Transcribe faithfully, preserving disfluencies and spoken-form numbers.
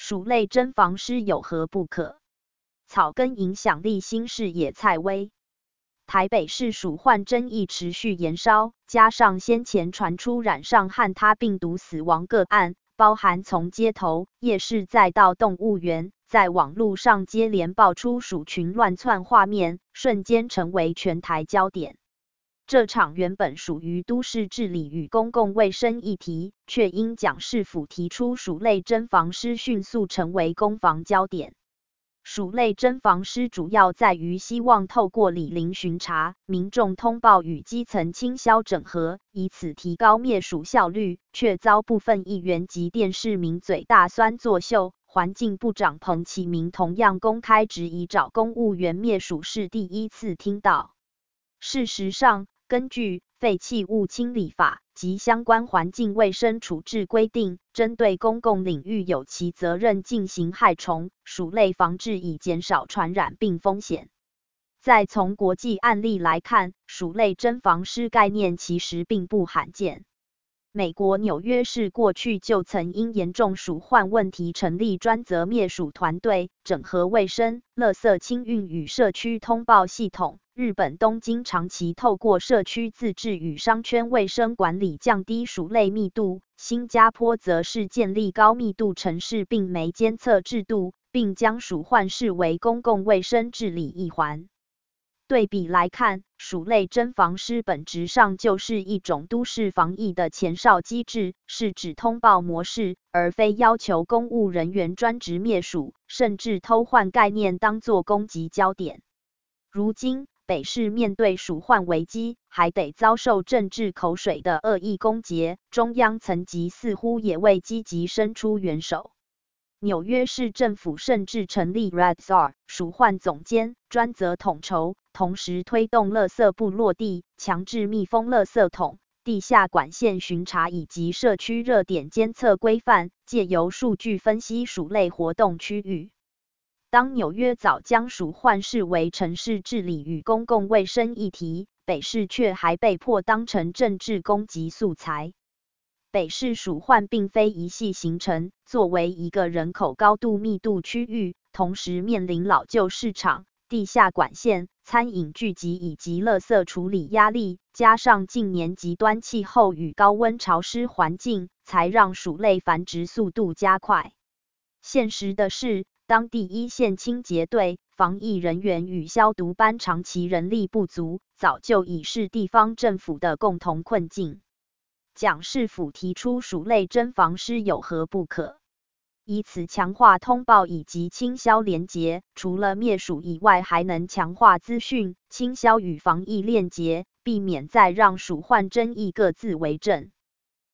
鼠类侦防师有何不可？草根影响力新视野蔡威。台北市鼠患争议持续延烧，加上先前传出染上汉他病毒死亡个案，包含从街头、夜市再到动物园，在网络上接连爆出鼠群乱窜画面，瞬间成为全台焦点。这场原本属于都市治理与公共卫生议题，却因蒋市府提出鼠类侦防师，迅速成为攻防焦点。鼠类侦防师主要在于希望透过里邻巡查、民众通报与基层清消整合，以此提高灭鼠效率，却遭部分议员及电视名嘴大酸作秀。环境部长彭启明同样公开质疑找公务员灭鼠是第一次听到。事实上，根据废弃物清理法及相关环境卫生处置规定，针对公共领域有其责任进行害虫、鼠类防治，以减少传染病风险。再从国际案例来看，鼠类侦防师概念其实并不罕见。美国纽约市过去就曾因严重鼠患问题成立专责灭鼠团队，整合卫生、垃圾清运与社区通报系统。日本东京长期透过社区自治与商圈卫生管理降低鼠类密度，新加坡则是建立高密度城市病媒监测制度，并将鼠患视为公共卫生治理一环。对比来看，鼠类侦防师本质上就是一种都市防疫的前哨机制，是指通报模式，而非要求公务人员专职灭鼠，甚至偷换概念当作攻击焦点。如今，北市面对鼠患危机，还得遭受政治口水的恶意攻讦，中央层级似乎也未积极伸出援手。纽约市政府甚至成立 Red S A R 鼠患总监，专责统筹，同时推动垃圾部落地、强制密封垃圾桶、地下管线巡查以及社区热点监测规范，借由数据分析鼠类活动区域。当纽约早将鼠患视为城市治理与公共卫生议题，北市却还被迫当成政治攻击素材。北市鼠患并非一夕形成，作为一个人口高度密度区域，同时面临老旧市场、地下管线、餐饮聚集以及垃圾处理压力，加上近年极端气候与高温潮湿环境，才让鼠类繁殖速度加快。现实的是，当第一线清洁队、防疫人员与消毒班长期人力不足，早就已是地方政府的共同困境。蒋市府提出鼠类侦防师有何不可？以此强化通报以及清消连结，除了灭鼠以外，还能强化资讯、清消与防疫链结，避免再让鼠患争议各自为政。